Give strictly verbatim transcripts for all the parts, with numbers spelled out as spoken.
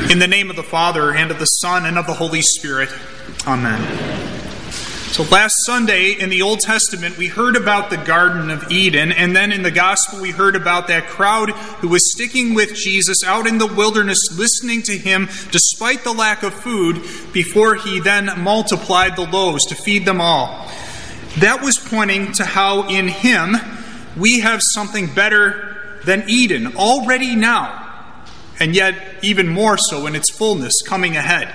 In the name of the Father, and of the Son, and of the Holy Spirit. Amen. So last Sunday in the Old Testament, we heard about the Garden of Eden, and then in the Gospel we heard about that crowd who was sticking with Jesus out in the wilderness, listening to him despite the lack of food, before he then multiplied the loaves to feed them all. That was pointing to how in him we have something better than Eden already now, and yet even more so in its fullness coming ahead.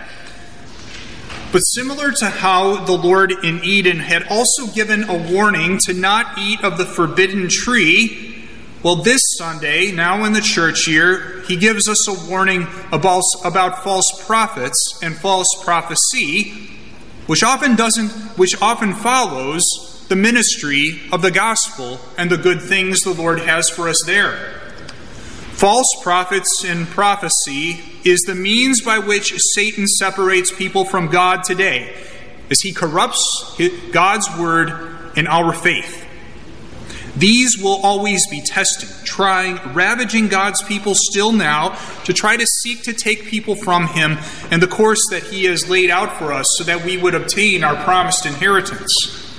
But similar to how the Lord in Eden had also given a warning to not eat of the forbidden tree, well, this Sunday, now in the church year, he gives us a warning about, about false prophets and false prophecy, which often doesn't, which often follows the ministry of the gospel and the good things the Lord has for us there. False prophets and prophecy is the means by which Satan separates people from God today, as he corrupts God's word and our faith. These will always be testing, trying, ravaging God's people still now to try to seek to take people from him and the course that he has laid out for us so that we would obtain our promised inheritance.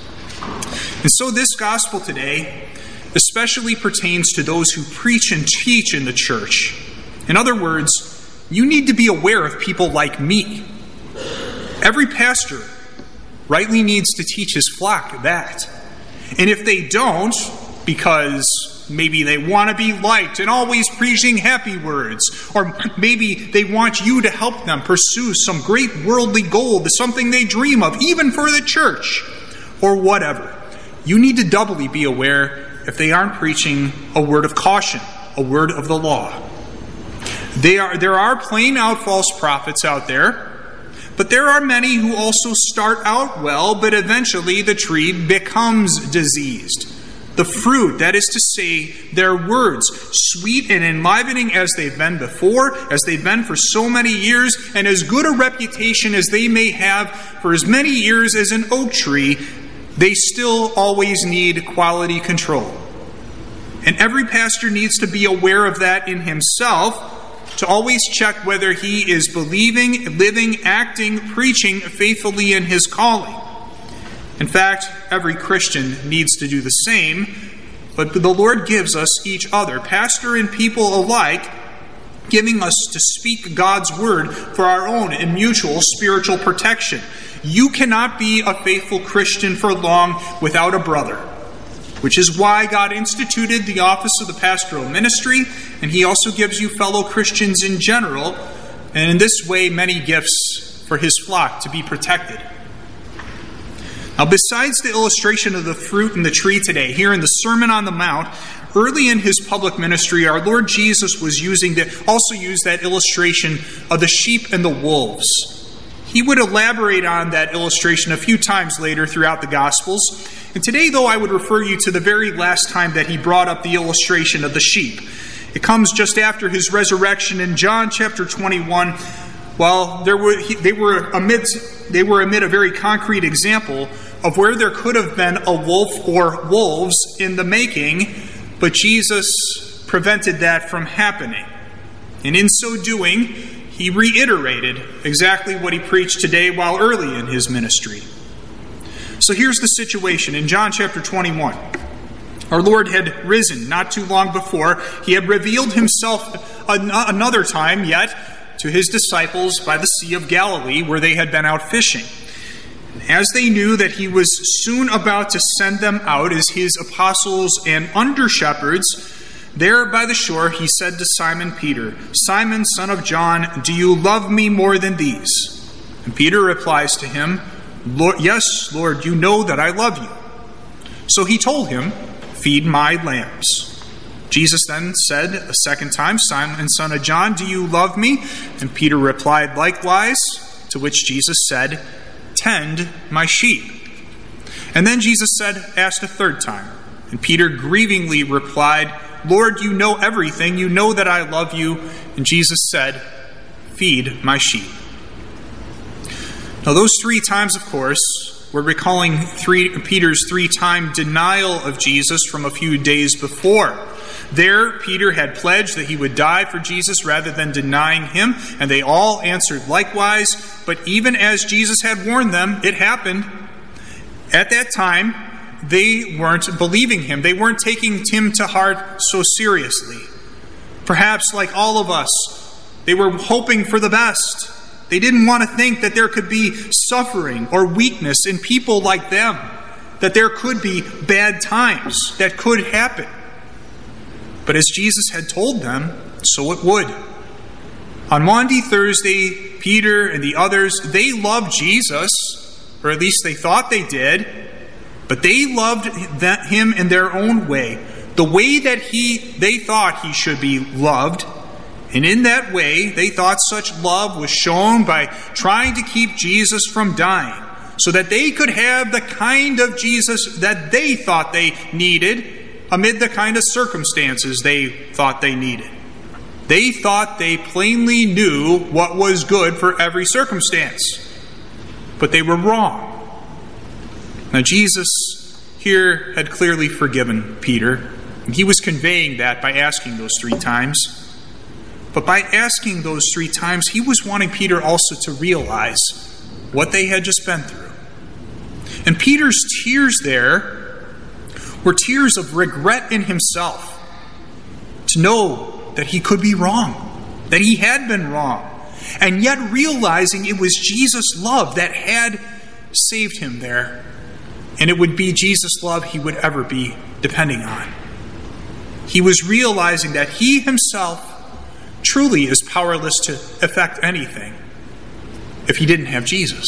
And so this gospel today especially pertains to those who preach and teach in the church. In other words, you need to be aware of people like me. Every pastor rightly needs to teach his flock that. And if they don't, because maybe they want to be liked and always preaching happy words, or maybe they want you to help them pursue some great worldly goal, something they dream of, even for the church, or whatever, you need to doubly be aware if they aren't preaching a word of caution, a word of the law. They are, there are plain out false prophets out there, but there are many who also start out well, but eventually the tree becomes diseased. The fruit, that is to say, their words, sweet and enlivening as they've been before, as they've been for so many years, and as good a reputation as they may have for as many years as an oak tree, they still always need quality control. And every pastor needs to be aware of that in himself, to always check whether he is believing, living, acting, preaching faithfully in his calling. In fact, every Christian needs to do the same, but the Lord gives us each other, pastor and people alike, giving us to speak God's word for our own and mutual spiritual protection. You cannot be a faithful Christian for long without a brother, which is why God instituted the office of the pastoral ministry, and he also gives you fellow Christians in general, and in this way many gifts for his flock to be protected. Now, besides the illustration of the fruit and the tree today, here in the Sermon on the Mount, early in his public ministry, our Lord Jesus was using the, also used that illustration of the sheep and the wolves. He would elaborate on that illustration a few times later throughout the Gospels. And today, though, I would refer you to the very last time that he brought up the illustration of the sheep. It comes just after his resurrection in John chapter twenty-one. Well, there were, they were amid, they were amid a very concrete example of where there could have been a wolf or wolves in the making, but Jesus prevented that from happening. And in so doing, he reiterated exactly what he preached today while early in his ministry. So here's the situation in John chapter twenty-one. Our Lord had risen not too long before. He had revealed himself another time yet to his disciples by the Sea of Galilee, where they had been out fishing. As they knew that he was soon about to send them out as his apostles and under-shepherds, there by the shore he said to Simon Peter, "Simon, son of John, do you love me more than these?" And Peter replies to him, "Lord, yes, Lord, you know that I love you." So he told him, "Feed my lambs." Jesus then said a second time, "Simon, son of John, do you love me?" And Peter replied likewise, to which Jesus said, "Tend my sheep." And then Jesus said, asked a third time, and Peter grievingly replied, "Lord, you know everything. You know that I love you." And Jesus said, "Feed my sheep." Now those three times, of course, we're recalling three, Peter's three-time denial of Jesus from a few days before. There, Peter had pledged that he would die for Jesus rather than denying him, and they all answered likewise. But even as Jesus had warned them, it happened. At that time, they weren't believing him. They weren't taking him to heart so seriously. Perhaps, like all of us, they were hoping for the best. They didn't want to think that there could be suffering or weakness in people like them, that there could be bad times that could happen. But as Jesus had told them, so it would. On Maundy Thursday, Peter and the others, they loved Jesus, or at least they thought they did, but they loved that, him in their own way, the way that he they thought he should be loved. And in that way, they thought such love was shown by trying to keep Jesus from dying, so that they could have the kind of Jesus that they thought they needed amid the kind of circumstances they thought they needed. They thought they plainly knew what was good for every circumstance, but they were wrong. Now, Jesus here had clearly forgiven Peter. He was conveying that by asking those three times. But by asking those three times, he was wanting Peter also to realize what they had just been through. And Peter's tears there were tears of regret in himself, to know that he could be wrong, that he had been wrong, and yet realizing it was Jesus' love that had saved him there, and it would be Jesus' love he would ever be depending on. He was realizing that he himself truly is powerless to affect anything if he didn't have Jesus.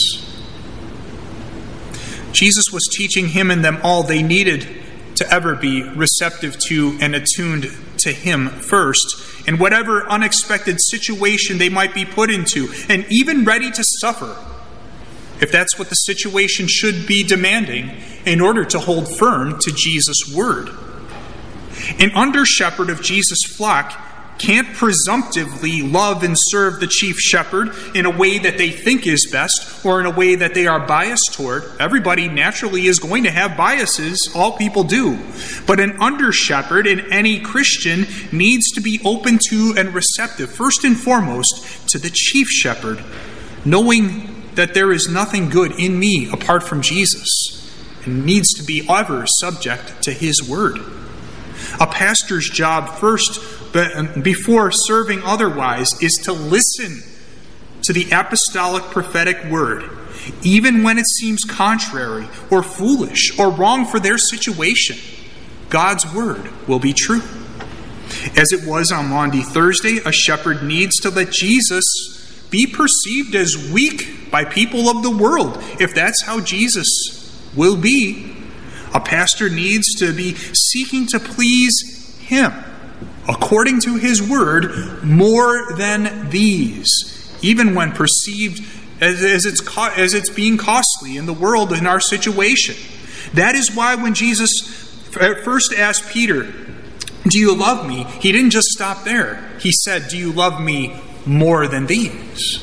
Jesus was teaching him and them all they needed to ever be receptive to and attuned to him first, in whatever unexpected situation they might be put into, and even ready to suffer, if that's what the situation should be demanding, in order to hold firm to Jesus' word. An under-shepherd of Jesus' flock can't presumptively love and serve the chief shepherd in a way that they think is best or in a way that they are biased toward. Everybody naturally is going to have biases. All people do. But an under-shepherd in any Christian needs to be open to and receptive, first and foremost, to the chief shepherd, knowing that there is nothing good in me apart from Jesus, and needs to be ever subject to his word. A pastor's job first, but before serving otherwise, is to listen to the apostolic prophetic word, even when it seems contrary or foolish or wrong for their situation. God's word will be true. As it was on Maundy Thursday, a shepherd needs to let Jesus be perceived as weak by people of the world, if that's how Jesus will be. A pastor needs to be seeking to please him, according to his word, more than these, even when perceived as, as, it's, as it's being costly in the world in our situation. That is why when Jesus first asked Peter, "Do you love me?" he didn't just stop there. He said, "Do you love me more than these?"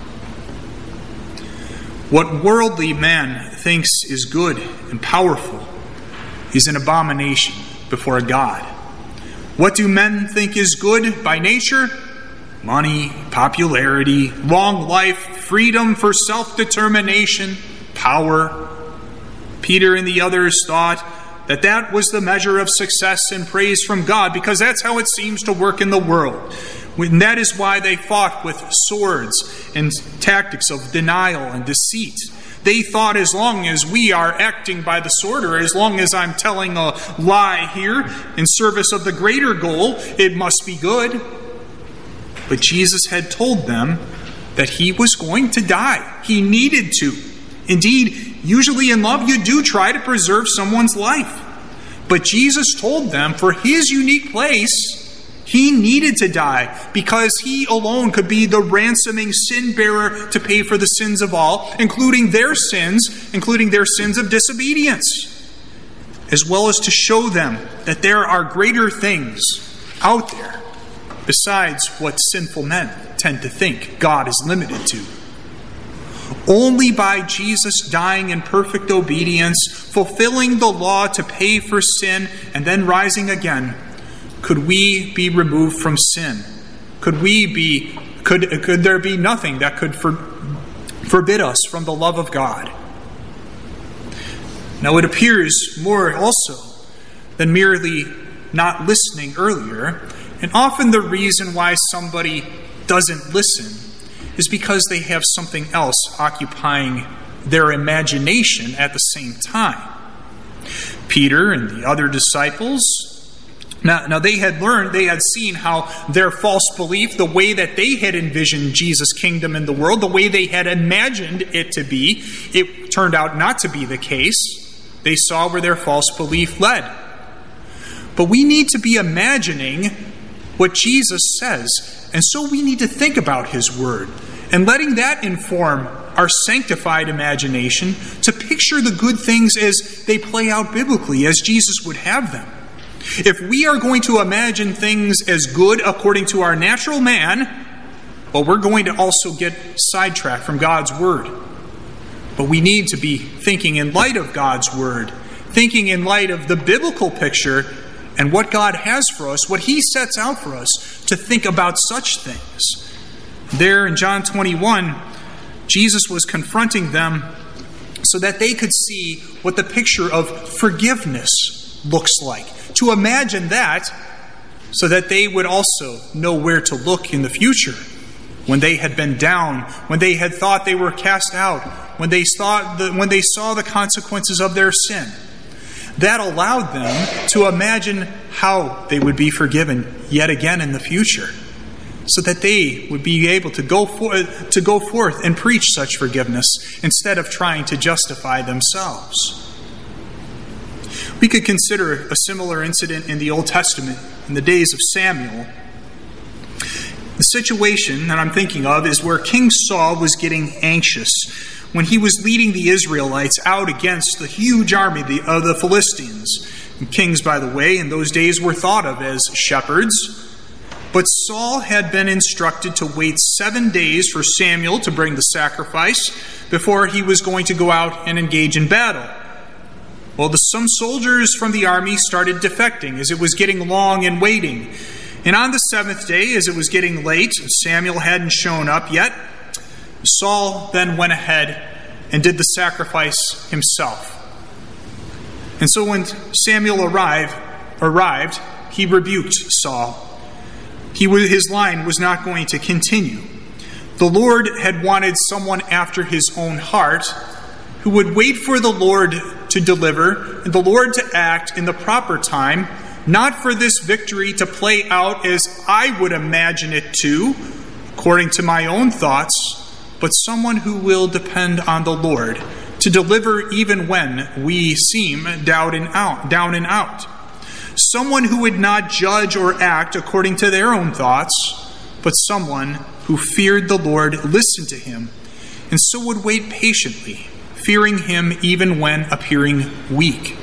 What worldly man thinks is good and powerful is an abomination before God. What do men think is good by nature? Money, popularity, long life, freedom for self-determination, power. Peter and the others thought that that was the measure of success and praise from God, because that's how it seems to work in the world. And that is why they fought with swords and tactics of denial and deceit. They thought as long as we are acting by the sword, or as long as I'm telling a lie here in service of the greater goal, it must be good. But Jesus had told them that he was going to die. He needed to. Indeed, usually in love you do try to preserve someone's life. But Jesus told them for his unique place, he needed to die because he alone could be the ransoming sin bearer to pay for the sins of all, including their sins, including their sins of disobedience, as well as to show them that there are greater things out there besides what sinful men tend to think God is limited to. Only by Jesus dying in perfect obedience, fulfilling the law to pay for sin, and then rising again, Could we be removed from sin? Could we be, could, could there be nothing that could for, forbid us from the love of God? Now it appears more also than merely not listening earlier, and often the reason why somebody doesn't listen is because they have something else occupying their imagination at the same time. Peter and the other disciples, now, now they had learned, they had seen how their false belief, the way that they had envisioned Jesus' kingdom in the world, the way they had imagined it to be, it turned out not to be the case. They saw where their false belief led. But we need to be imagining what Jesus says, and so we need to think about his word, and letting that inform our sanctified imagination to picture the good things as they play out biblically, as Jesus would have them. If we are going to imagine things as good according to our natural man, well, we're going to also get sidetracked from God's word. But we need to be thinking in light of God's word, thinking in light of the biblical picture and what God has for us, what he sets out for us to think about such things. There in John twenty-one, Jesus was confronting them so that they could see what the picture of forgiveness looks like. To imagine that so that they would also know where to look in the future when they had been down, when they had thought they were cast out, when they thought the, when they saw the consequences of their sin. That allowed them to imagine how they would be forgiven yet again in the future, so that they would be able to go for, to go forth and preach such forgiveness instead of trying to justify themselves. We could consider a similar incident in the Old Testament in the days of Samuel. The situation that I'm thinking of is where King Saul was getting anxious when he was leading the Israelites out against the huge army of the Philistines. And kings, by the way, in those days were thought of as shepherds. But Saul had been instructed to wait seven days for Samuel to bring the sacrifice before he was going to go out and engage in battle. Well, the, some soldiers from the army started defecting as it was getting long and waiting. And on the seventh day, as it was getting late, Samuel hadn't shown up yet, Saul then went ahead and did the sacrifice himself. And so when Samuel arrived, arrived he rebuked Saul. He was, his line was not going to continue. The Lord had wanted someone after his own heart who would wait for the Lord to deliver and the Lord to act in the proper time, not for this victory to play out as I would imagine it to, according to my own thoughts, but someone who will depend on the Lord to deliver even when we seem down and out, down and out. Someone who would not judge or act according to their own thoughts, but someone who feared the Lord, listened to him, and so would wait patiently, fearing him even when appearing weak.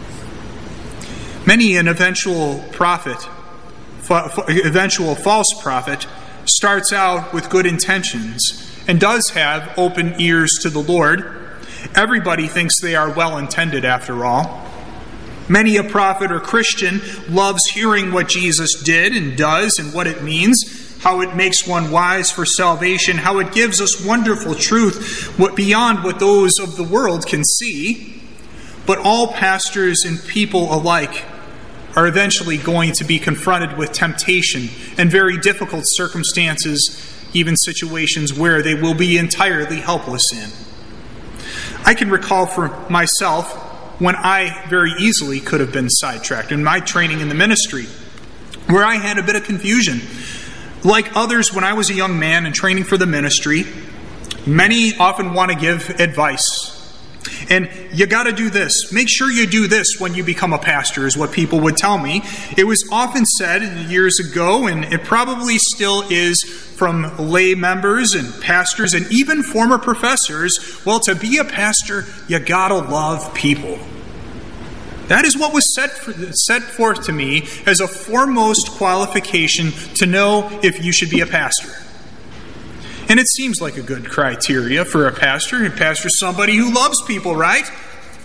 Many an eventual prophet, eventual false prophet, starts out with good intentions and does have open ears to the Lord. Everybody thinks they are well-intended after all. Many a prophet or Christian loves hearing what Jesus did and does and what it means, how it makes one wise for salvation, how it gives us wonderful truth what beyond what those of the world can see. But all pastors and people alike are eventually going to be confronted with temptation and very difficult circumstances, even situations where they will be entirely helpless in. I can recall for myself when I very easily could have been sidetracked in my training in the ministry, where I had a bit of confusion. Like others, when I was a young man and training for the ministry, many often want to give advice. And you got to do this. Make sure you do this when you become a pastor, is what people would tell me. It was often said years ago, and it probably still is from lay members and pastors and even former professors, well, to be a pastor, you got to love people. That is what was set, for, set forth to me as a foremost qualification to know if you should be a pastor. And it seems like a good criteria for a pastor. A pastor is somebody who loves people, right?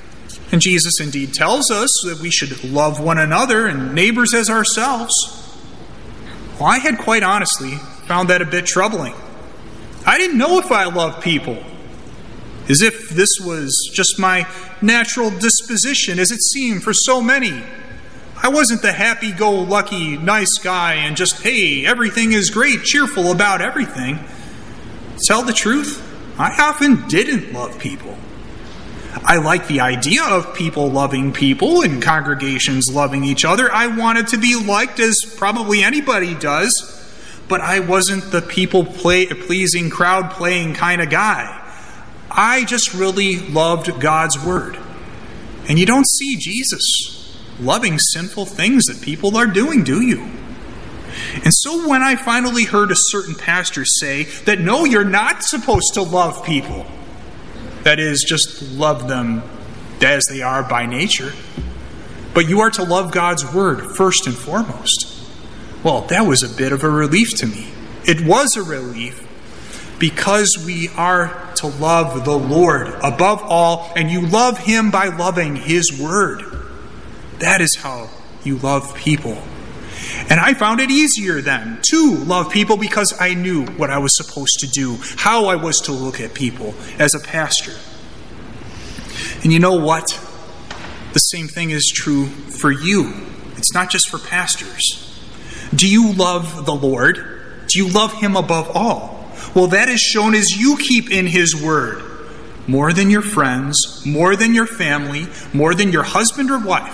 And Jesus indeed tells us that we should love one another and neighbors as ourselves. Well, I had quite honestly found that a bit troubling. I didn't know if I loved people, as if this was just my natural disposition, as it seemed for so many. I wasn't the happy-go-lucky, nice guy and just, hey, everything is great, cheerful about everything. To tell the truth, I often didn't love people. I liked the idea of people loving people and congregations loving each other. I wanted to be liked as probably anybody does, but I wasn't the people-pleasing, crowd-playing kind of guy. I just really loved God's Word. And you don't see Jesus loving sinful things that people are doing, do you? And so when I finally heard a certain pastor say that no, you're not supposed to love people, that is, just love them as they are by nature, but you are to love God's Word first and foremost, well, that was a bit of a relief to me. It was a relief because we are to love the Lord above all, and you love Him by loving His Word. That is how you love people. And I found it easier then to love people because I knew what I was supposed to do, how I was to look at people as a pastor. And you know what? The same thing is true for you. It's not just for pastors. Do you love the Lord? Do you love Him above all? Well, that is shown as you keep in His Word more than your friends, more than your family, more than your husband or wife.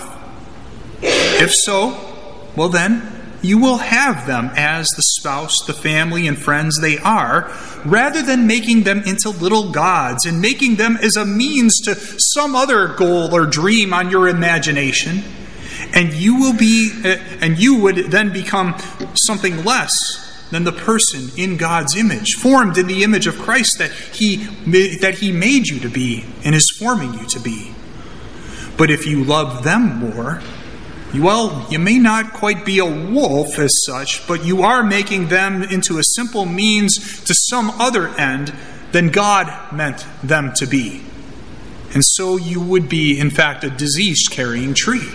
If so, well then, you will have them as the spouse, the family, and friends they are, rather than making them into little gods and making them as a means to some other goal or dream on your imagination. And you will be, and you would then become something less than the person in God's image, formed in the image of Christ that He that He made you to be and is forming you to be. But if you love them more, well, you may not quite be a wolf as such, but you are making them into a simple means to some other end than God meant them to be. And so you would be, in fact, a disease-carrying tree.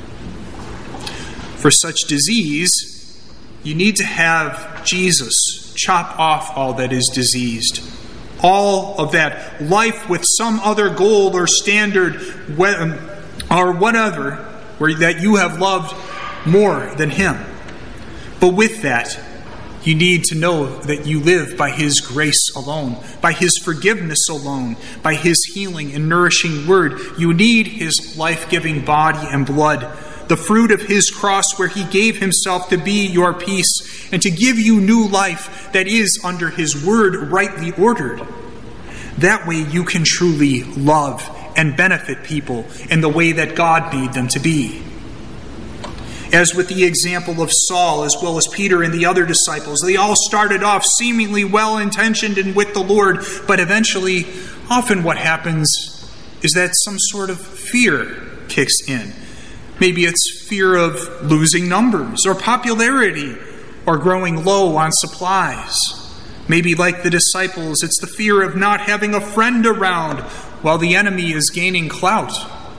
For such disease, you need to have Jesus chop off all that is diseased. All of that life with some other goal or standard or whatever, where that you have loved more than Him. But with that, you need to know that you live by His grace alone, by His forgiveness alone, by His healing and nourishing Word. You need His life-giving body and blood, the fruit of His cross where He gave Himself to be your peace and to give you new life that is under His Word rightly ordered. That way you can truly love and benefit people in the way that God made them to be. As with the example of Saul, as well as Peter and the other disciples, they all started off seemingly well-intentioned and with the Lord, but eventually, often what happens is that some sort of fear kicks in. Maybe it's fear of losing numbers or popularity or growing low on supplies. Maybe like the disciples, it's the fear of not having a friend around while the enemy is gaining clout.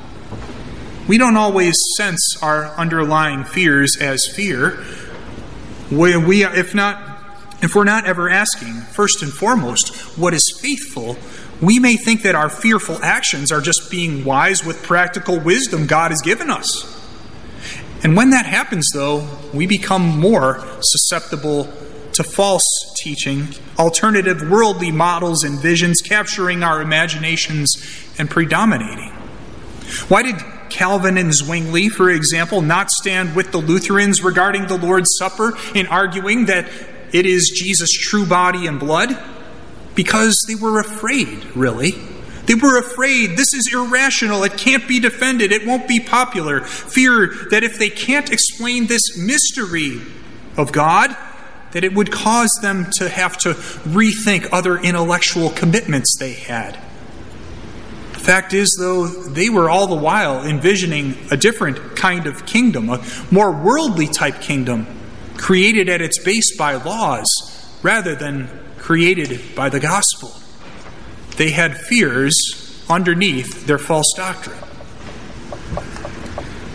We don't always sense our underlying fears as fear. We, we, if not, if we're not ever asking, first and foremost, what is faithful, we may think that our fearful actions are just being wise with practical wisdom God has given us. And when that happens, though, we become more susceptible to false teaching, alternative worldly models and visions capturing our imaginations and predominating. Why did Calvin and Zwingli, for example, not stand with the Lutherans regarding the Lord's Supper in arguing that it is Jesus' true body and blood? Because they were afraid, really. They were afraid this is irrational, it can't be defended, it won't be popular. Fear that if they can't explain this mystery of God, that it would cause them to have to rethink other intellectual commitments they had. The fact is, though, they were all the while envisioning a different kind of kingdom, a more worldly type kingdom, created at its base by laws rather than created by the gospel. They had fears underneath their false doctrine.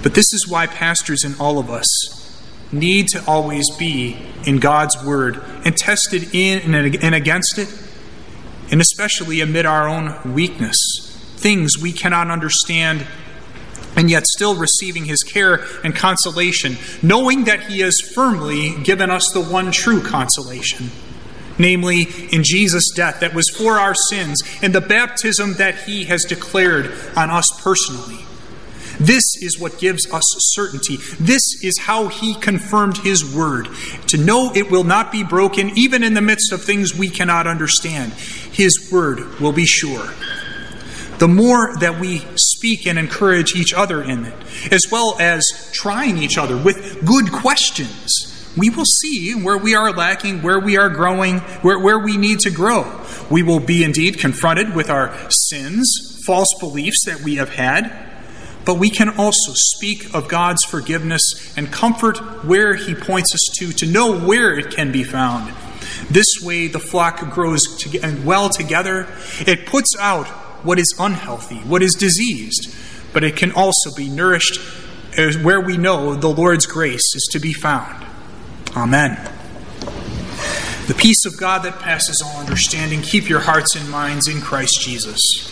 But this is why pastors and all of us need to always be in God's Word and tested in and against it, and especially amid our own weakness, things we cannot understand, and yet still receiving His care and consolation, knowing that He has firmly given us the one true consolation, namely in Jesus' death that was for our sins and the baptism that He has declared on us personally. This is what gives us certainty. This is how He confirmed His word, to know it will not be broken even in the midst of things we cannot understand. His word will be sure. The more that we speak and encourage each other in it, as well as trying each other with good questions, we will see where we are lacking, where we are growing, where, where we need to grow. We will be indeed confronted with our sins, false beliefs that we have had, but we can also speak of God's forgiveness and comfort where He points us to, to know where it can be found. This way the flock grows well together. It puts out what is unhealthy, what is diseased, but it can also be nourished where we know the Lord's grace is to be found. Amen. The peace of God that passes all understanding, keep your hearts and minds in Christ Jesus.